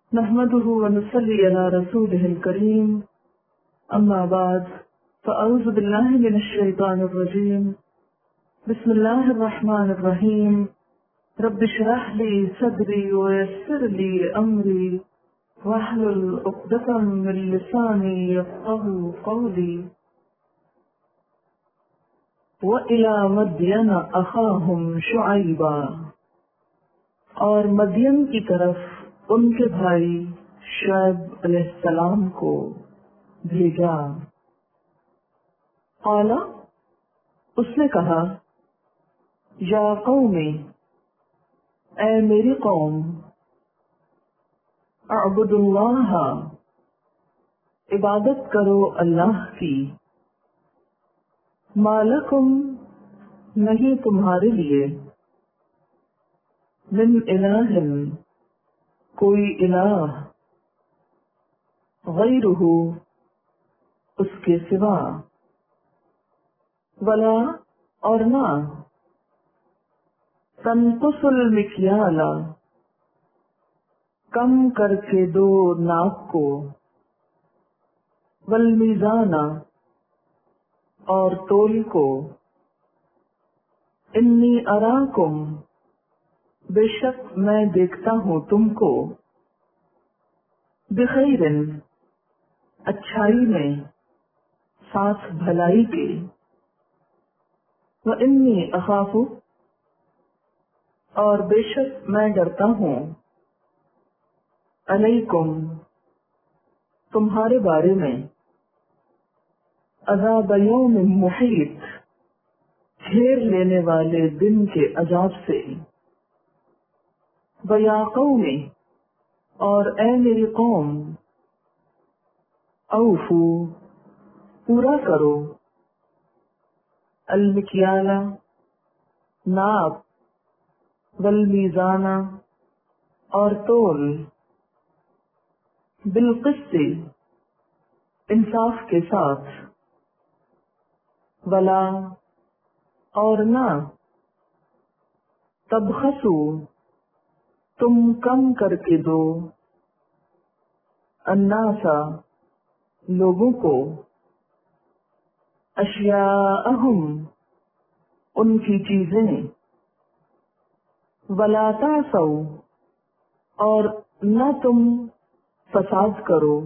نحمده ونصلي على رسوله الكريم أما بعد فأعوذ بالله من الشيطان الرجيم بسم الله الرحمن الرحيم رب اشرح لي صدري ويسر لي أمري واحلل عقدة من لساني يفقهوا قولي وإلى مدين أخاهم شعيبا، اور مدین کی طرف ان کے بھائی شعیب علیہ السلام کو بھیجا۔ قال، اس نے کہا، یا قوم، اے میری قوم، اعبدوا اللہ، عبادت کرو اللہ کی، ما لکم، نہیں تمہارے لیے، من الہ، کوئی الہ، غیرہ، اس کے سوا، ولا، اور نہ، تنقصوا المکیال، کم کر کے دو ناپ کو، والمیزان، اور تول کو، انی اراکم، بے شک میں دیکھتا ہوں تم کو، بخیر، اچھائی میں، ساتھ بھلائی کے، وانی اخاف، اور بے شک میں ڈرتا ہوں، علیکم، تمہارے بارے میں، عذاب یوم محیط، گھیر لینے والے دن کے عذاب سے، وَيَا قَوْمِ، اور اے میری قوم، اوفو، پورا کرو، المکیال، ناپ، والمیزان، اور تول، بالقسط، انصاف کے ساتھ، ولا، اور نہ، تبخسو، تم کم کر کے دو، الناس، لوگوں کو، اشیاءہم، ان کی چیزیں، ولا تعثوا، اور نہ تم فساد کرو،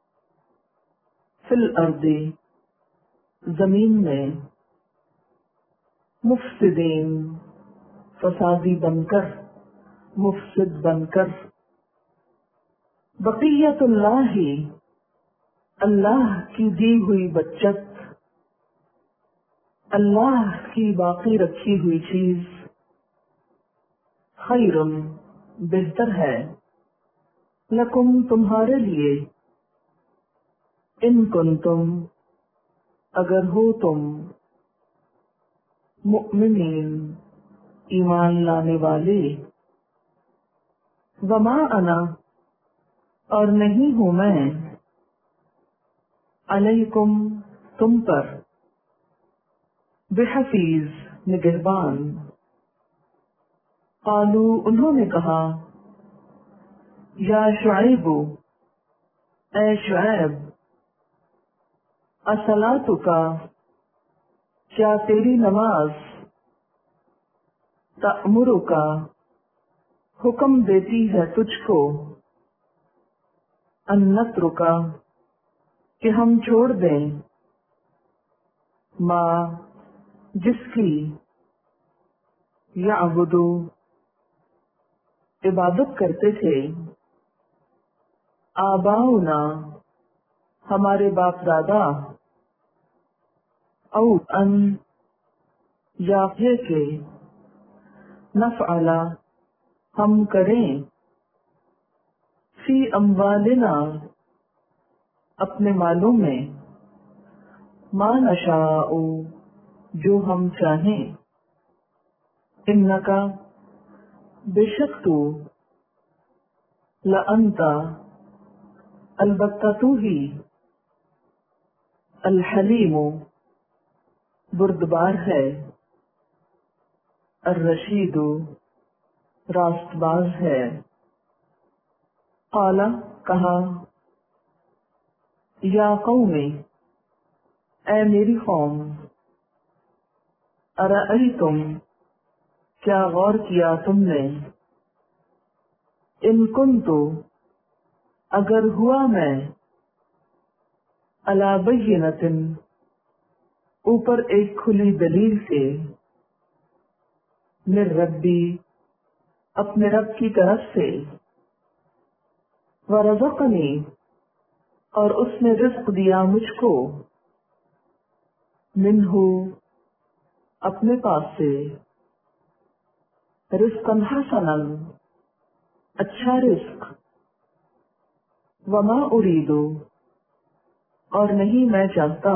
فی الارض، زمین میں، مفسدین، فسادی بن کر، مفسد بن کر، بقیت اللہ، اللہ کی دی ہوئی بچت، اللہ کی باقی رکھی ہوئی چیز، خیر، بہتر ہے، لکم، تمہارے لیے، ان کنتم، اگر ہو تم، مؤمنین، ایمان لانے والے، وما انا، اور نہیں ہوں میں، علیکم، تم پر، بحفیظ، نگہبان۔ قالو، انہوں نے کہا، یا شعیب، اے شعیب، اصلاتک، کیا تیری نماز، تأمرک، حکم دیتی ہے تجھ کو، ان نترک، کہ ہم چھوڑ دیں، ما، جس کی، یعبد، عبادت کرتے تھے، آباؤنا، ہمارے باپ دادا، او ان، یا یہ کہ، نفعل، ہم کریں، فی اموالنا، اپنے مالوں میں، ما نشاء، جو ہم چاہیں، انکا، بے شک تو، لانت، البتہ تو ہی، الحلیم، بردبار ہے، الرشید، راست باز ہے۔ قال کہا، یا قوم اے میری قوم، ارأیتم کیا غور کیا تم نے، ان کنتو اگر ہوا میں، علی بینۃ اوپر ایک کھلی دلیل سے، من ربی اپنے رب کی طرف سے، ورزقنی اور اس نے رزق دیا مجھ کو، منہ اپنے پاس سے، رزقا حسنا اچھا رزق، وما اريد اور نہیں میں چاہتا،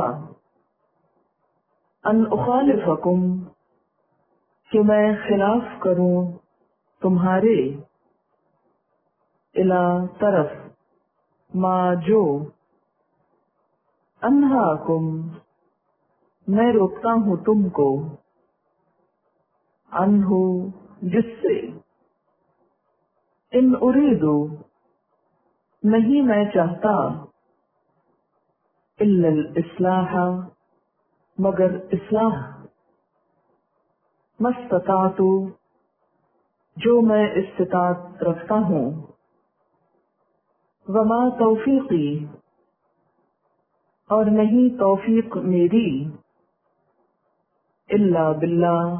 ان اخالفکم کہ میں خلاف کروں تمہارے، الی طرف، ما جو، انہاکم میں روکتا ہوں تم کو، عنہ جس سے، ان اریدو نہیں میں چاہتا، الا الاصلاح مگر اصلاح، مستطاعت جو میں استطاعت رکھتا ہوں، وما توفیقی اور نہیں توفیق میری، الا باللہ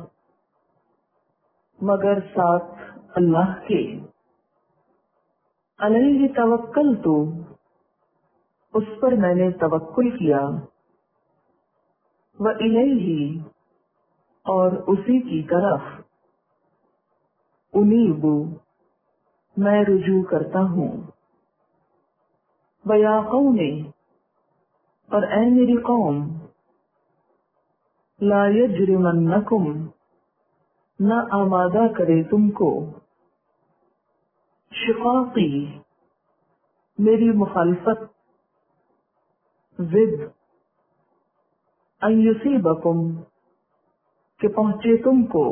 مگر ساتھ اللہ کے، علیہ توکلت اس پر میں نے توکل کیا، وإلیہ اور اسی کی طرف، انیب میں رجوع کرتا ہوں، ویا قوم اور اے میری قوم، لا یجرمنکم نہ آمادہ کرے تم کو، شقاقی میری مخالفت، ضد، ان یصیبکم کہ پہنچے تم کو،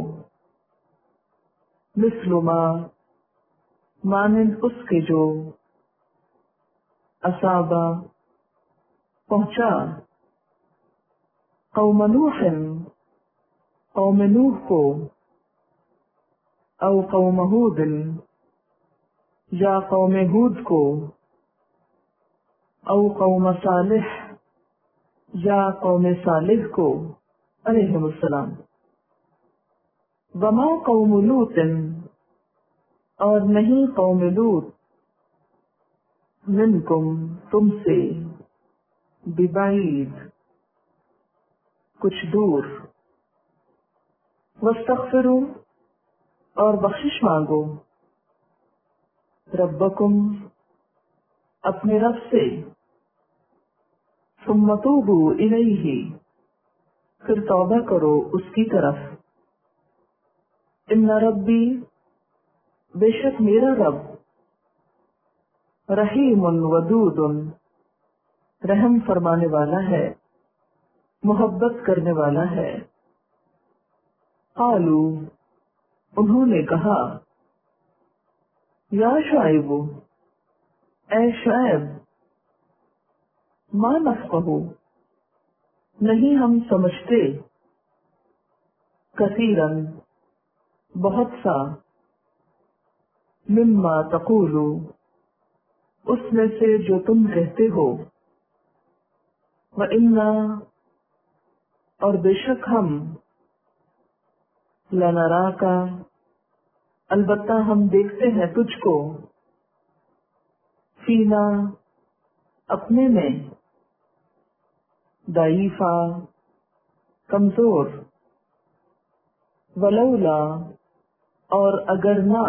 مثل ما مانند اس کے جو، اصابہ پہنچا، قوم نوح قوم نوح کو، او قوم ہود یا قوم ہود کو، او قوم صالح یا قوم صالح کو علیہم السلام، وما قوم لوط اور نہیں قوم لوط، منکم تم سے، ببعید کچھ دور، واستغفروا اور بخشش مانگو، ربکم اپنے رب سے، ثم توبوا الیہ پھر توبہ کرو اس کی طرف، ان ربی بے شک میرا رب، رحیم ودود رحم فرمانے والا ہے، محبت کرنے والا ہے، قالو انہوں نے کہا، یا شعیب اے شعیب، ما نفقہ نہیں ہم سمجھتے، کثیراً بہت سا، مما تقولو اس میں سے جو تم کہتے ہو، وَإِنَّا اور بے شک ہم، لَنَرَاكَ البتہ ہم دیکھتے ہیں تجھ کو، فینا اپنے میں، ضعیفا کمزور، ولولا اور اگر نہ،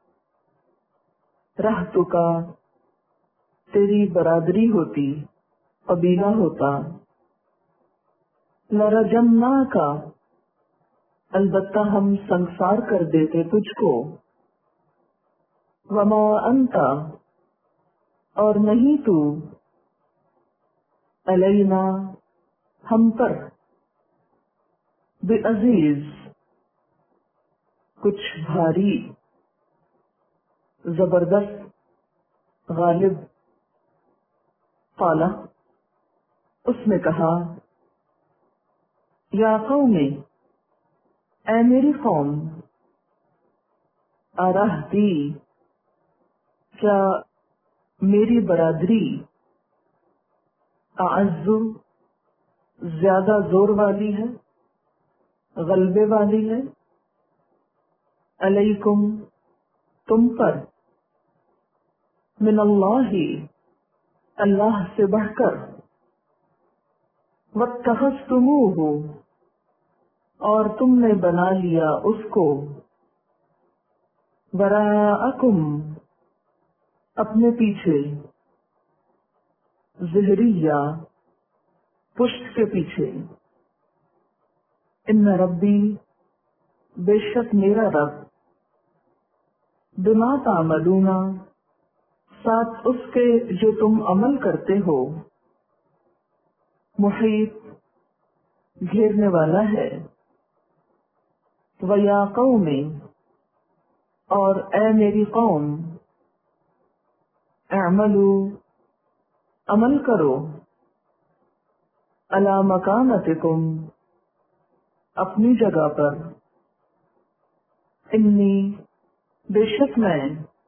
رہتکا تیری برادری ہوتی، قبیلہ ہوتا، لرجمناکا البتہ ہم سنسار کر دیتے تجھ کو، وما انتا اور نہیں تو، علینا ہم پر، بعزیز کچھ بھاری، زبردست، غالب قال، اس نے کہا، یا قوم، اے میری قوم، ارہتی، کیا میری برادری اعز، زیادہ زور والی ہے، غلبے والی ہے، علیکم، تم پر، من اللہ، اللہ سے بڑھ کر، واتخذتموہ، اور تم نے بنا لیا اس کو، وراءکم، اپنے پیچھے، ظہریہ، پشت کے پیچھے، ان ربی، بے شک میرا رب، بما تعملون، ساتھ اس کے جو تم عمل کرتے ہو، محیط، گھیرنے والا ہے، وَيَا قَوْمِ، اور اے میری قوم، اعملوا، عمل کرو، علی مکانتکم، اپنی جگہ پر، انی، بے شک میں،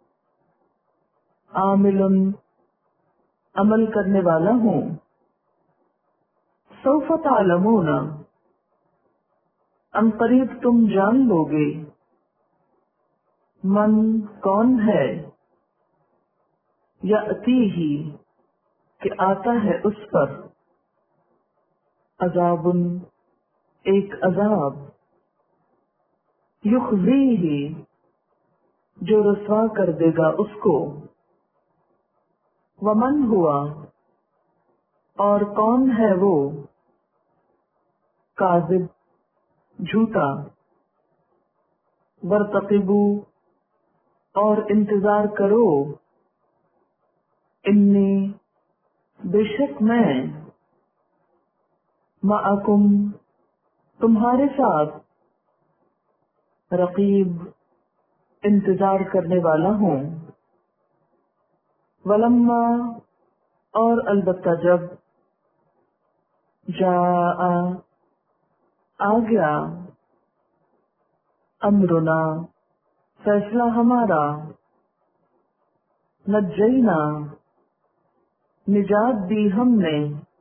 عامل، عمل کرنے والا ہوں، سوف تعلمون، ان قریب تم جان لو گے، من، کون ہے، یأتیہ، کہ آتا ہے اس پر، عذاب، ایک عذاب، یخزیہ، جو رسوا کر دے گا اس کو، ومن ہوا، اور کون ہے وہ، کاذب، جھوٹا، وارتقبوا، اور انتظار کرو، انی، بے شک میں، معکم، تمہارے ساتھ، رقیب، انتظار کرنے والا ہوں، ولما، اور البتہ جب، جاء، آ گیا، امرنا، فیصلہ ہمارا، نجینا، نجات دی ہم نے،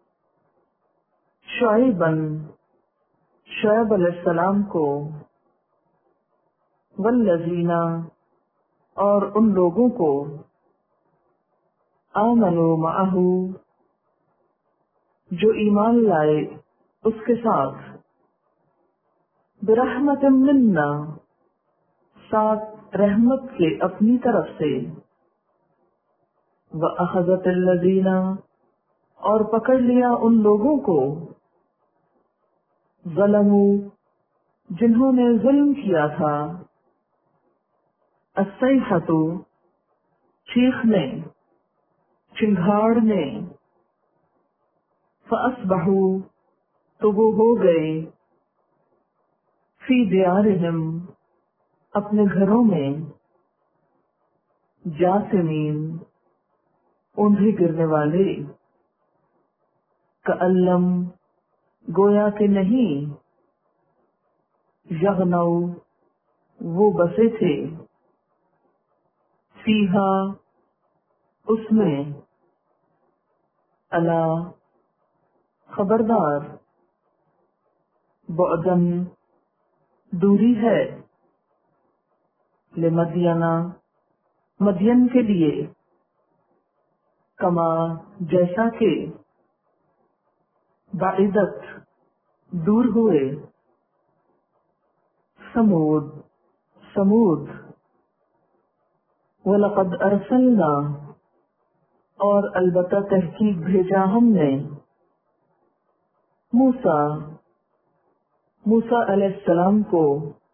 شعیباً، شعیب علیہ السلام کو، والذین، اور ان لوگوں کو، آمنوا معہ، جو ایمان لائے اس کے ساتھ، برحمت منا، ساتھ رحمت کے اپنی طرف سے، وَأَخَذَتِ الَّذِينَ، اور پکڑ لیا ان لوگوں کو، ظلموا، جنہوں نے ظلم کیا تھا، الصیحۃ، چیخنے، چنگھاڑنے، فَأَصْبَحُوا، تو وہ ہو گئے، فی دیارہم، اپنے گھروں میں، جاثمین، اوندھے گرنے والے، کأن لم، گویا کہ نہیں، یغنوا، وہ بسے تھے، فیہا، اس میں، الا، خبردار، بعدن، دوری ہے، لمدین، مدین کے لیے، کما، جیسا کہ، بعدت، دور ہوئے، سمود، سمود، وَلَقَدْ أَرْسَلْنَا، اور البتہ تحقیق بھیجا ہم نے، موسیٰ، موسیٰ علیہ السلام کو،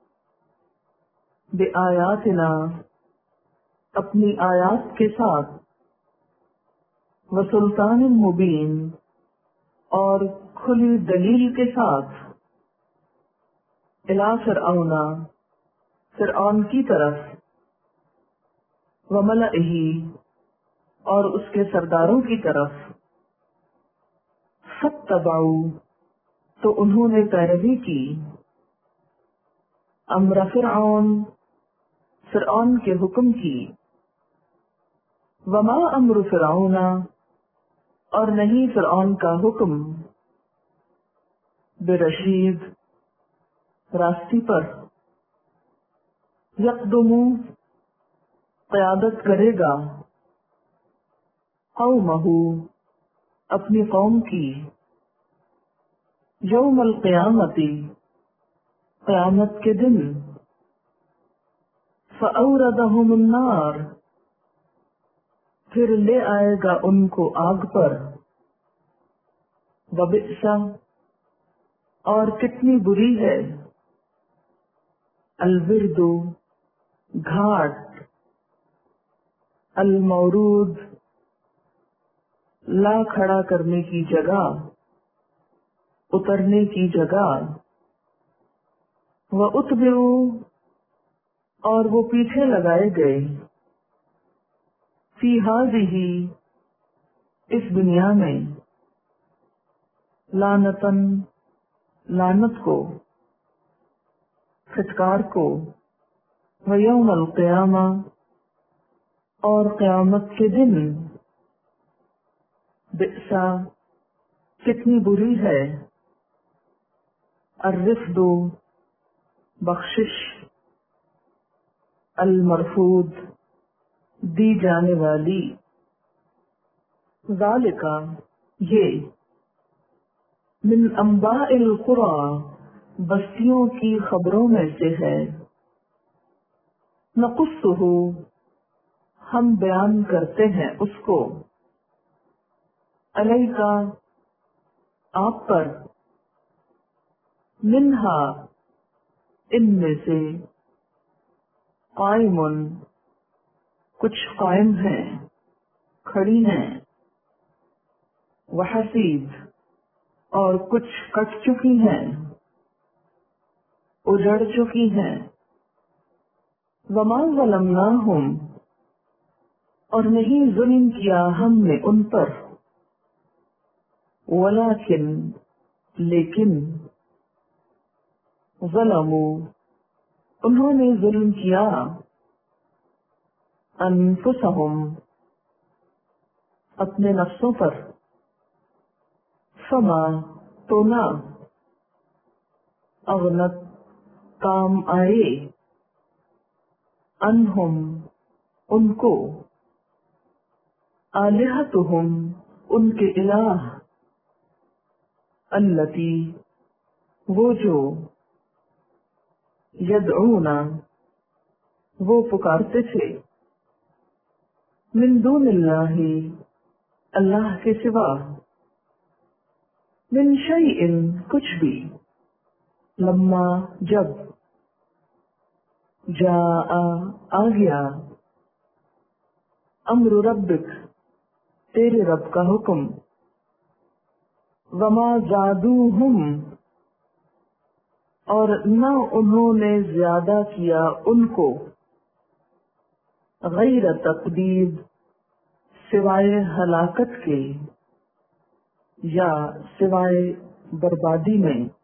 بِآیاتنا، اپنی آیات کے ساتھ، وسلطان مبین، اور کھلی دلیل کے ساتھ، الی فرعون، فرعون کی طرف، وملئہ، اور اس کے سرداروں کی طرف، فاتبعوا تو انہوں نے پیروی کی، امر فرعون فرعون کے حکم کی، وما امر فرعون اور نہیں فرعون کا حکم، برشید راستی پر، یقدم قیادت کرے گا، قومہ اپنی قوم کی، یوم القیامتی قیامت کے دن، فأوردہم النار پھر لے آئے گا ان کو آگ پر، وبئس اور کتنی بری ہے، الورد گھاٹ، المورود لا کھڑا کرنے کی جگہ، اترنے کی جگہ، وَأُتْبِعُوا اور وہ پیچھے لگائے گئے، فی ہذہ اس دنیا میں، لعنتاً لعنت کو، پھٹکار کو، ویوم القیامہ اور قیامت کے دن، بئسا کتنی بری ہے، الرفد بخشش، المرفود دی جانے والی، ذالک یہ، من انباء القری بستیوں کی خبروں میں سے ہے، نقصہ ہم بیان کرتے ہیں اس کو، علیک آپ پر، منہا ان میں سے، قائم کچھ قائم ہیں کھڑی ہیں، وحسید اور کچھ کٹ چکی ہیں اجڑ چکی ہیں، وما ظلمناہم اور نہیں ظلم کیا ہم نے ان پر، ولیکن لیکن، ظلموا انہوں نے ظلم کیا، انفسہم اپنے نفسوں پر، فما تو نہ، اغنت کام آئے، انہم ان کو، آلہتہم ان کے الہ، التی وہ جو، یدعون وہ پکارتے تھے، من دون اللہ اللہ کے سوا، من شیء کچھ بھی، لما جب، جاء آ گیا، امر ربک تیرے رب کا حکم، وما زادوہم اور نہ انہوں نے زیادہ کیا ان کو، غیر تقدیر سوائے ہلاکت کے، یا سوائے بربادی میں،